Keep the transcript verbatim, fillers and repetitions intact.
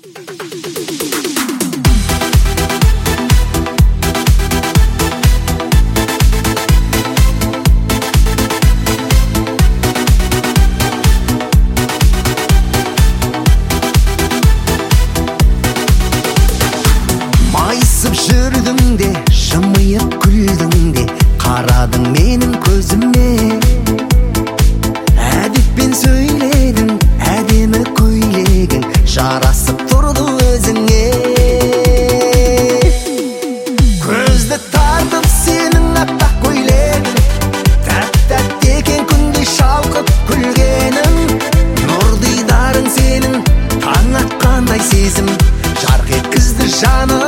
Майысып жүрдің де, жымиып күлдің де, қарадың менің көзіме. Әдеппен сөйледің, әдемі көйлегің жарасып тұрды өзіңе. Көзді тартып сенің аппақ көйлегің, тәп-тәтті екен күндей шалқып күлгенің. Нұр дидарың сенің, таң атқандай сезім, жарқ еткізді жаным.